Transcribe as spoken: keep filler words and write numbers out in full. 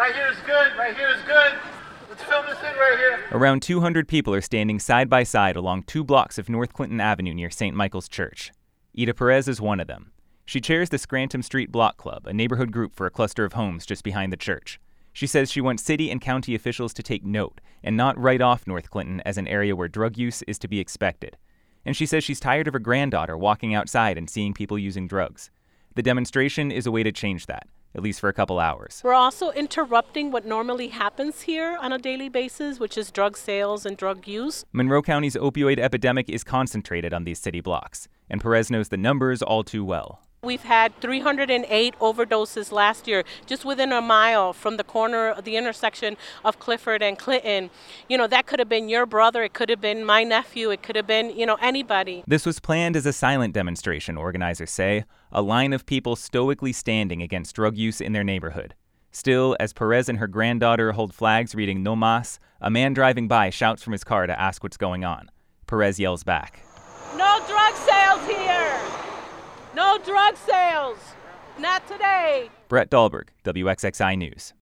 Right here is good. Right here is good. Let's film this in right here. Around two hundred people are standing side by side along two blocks of North Clinton Avenue near Saint Michael's Church. Ida Perez is one of them. She chairs the Scranton Street Block Club, a neighborhood group for a cluster of homes just behind the church. She says she wants city and county officials to take note and not write off North Clinton as an area where drug use is to be expected. And she says she's tired of her granddaughter walking outside and seeing people using drugs. The demonstration is a way to change that, at least for a couple hours. We're also interrupting what normally happens here on a daily basis, which is drug sales and drug use. Monroe County's opioid epidemic is concentrated on these city blocks, and Perez knows the numbers all too well. We've had three hundred eight overdoses last year, just within a mile from the corner of the intersection of Clifford and Clinton. You know, that could have been your brother, it could have been my nephew, it could have been, you know, anybody. This was planned as a silent demonstration, organizers say, a line of people stoically standing against drug use in their neighborhood. Still, as Perez and her granddaughter hold flags reading "No Mas," a man driving by shouts from his car to ask what's going on. Perez yells back, "No drug sales here! No drug sales! Not today!" Brett Dahlberg, W X X I News.